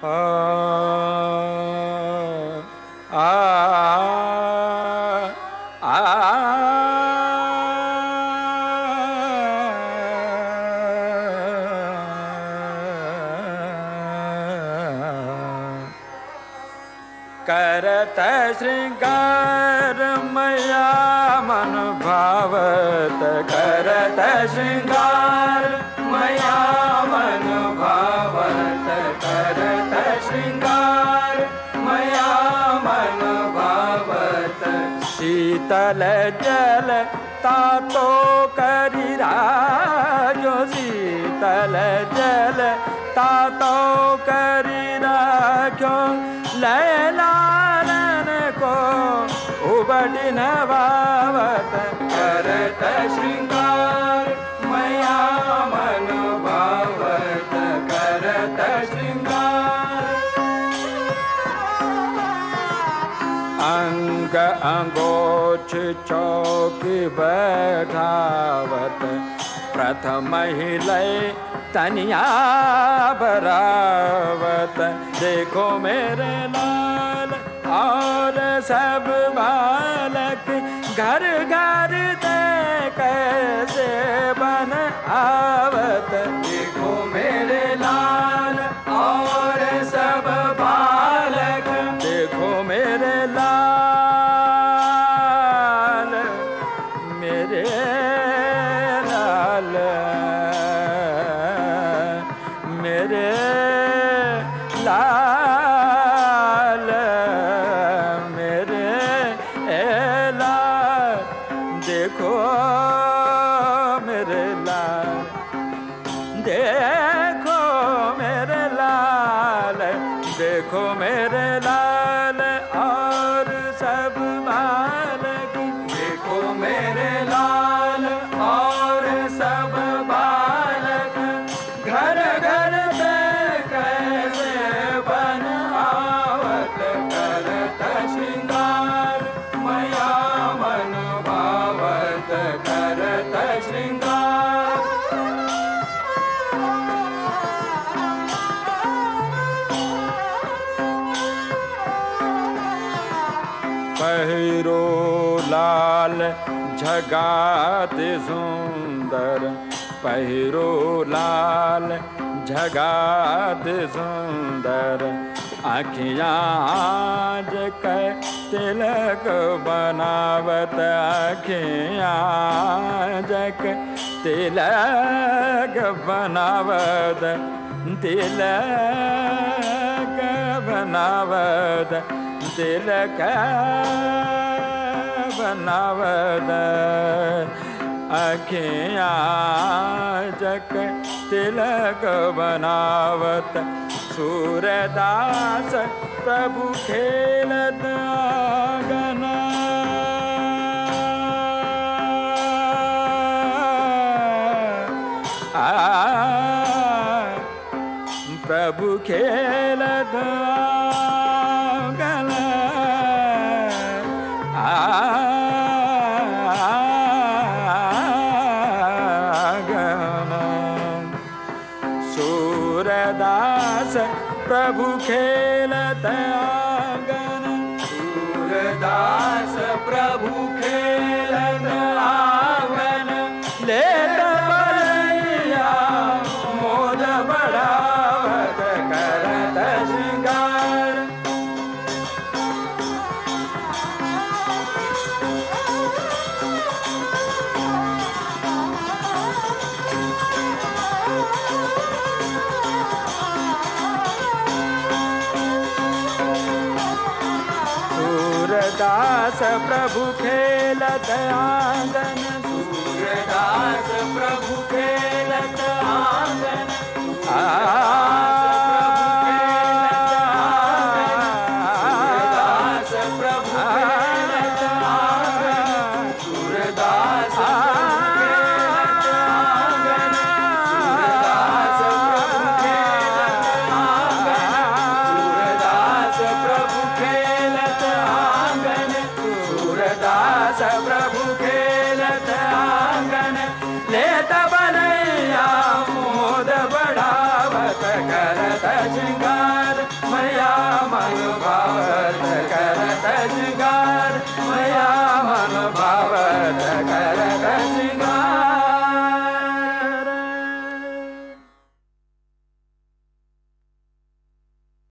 करत श्रृंगार मया मन भावत, करत श्रृंगार मया मन भावत, करत श्रृंगार मया मन भावत। शीतल जल तातो करी राजो, शीतल जल तातो करी राजो, लैलालन को उबड़ी न भावत, करत श्रृंगार मया मन भावत, करत श्रृंगार। अंग अंगोच चौकी बैठावत, प्रथम ही लय तनिया बरावत। देखो मेरे लाल और सब बालक, घर घर दे कैसे बन आवत। देखो मेरे लाल और सब बालक, देखो मेरे लाल, मेरे लाल, मेरे लाल, मेरे लाल। देखो मेरे लाल, देखो मेरे लाल, देखो मेरे लाल और सब बालक, देखो मेरे लाल और सब बालक, घर घर पे कैसे बन आवत, करत श्रृंगार मया मन भावत, करत श्रृंगार। पहिरो लाल झगात सुंदर, पहिरो लाल झगात सुंदर। आँखियाँ आज के तिलक बनावत, आँखियाँ आज के तिलक बनावत, तिलक बनावत, तिलक बनावत। आँखियाँ जक तिलक बनावत, सूरदास प्रभु खेलत आंगन। प्रभु खेलत आंगन, सूरदास प्रभु खेलत आंगन, सूरदास प्रभु खेलत आंगन। लेत बलैया मोद बढ़ावत, करत श्रृंगार। सूरदास प्रभु खेलत आंगन, सूरदास प्रभु खेलत आंगन।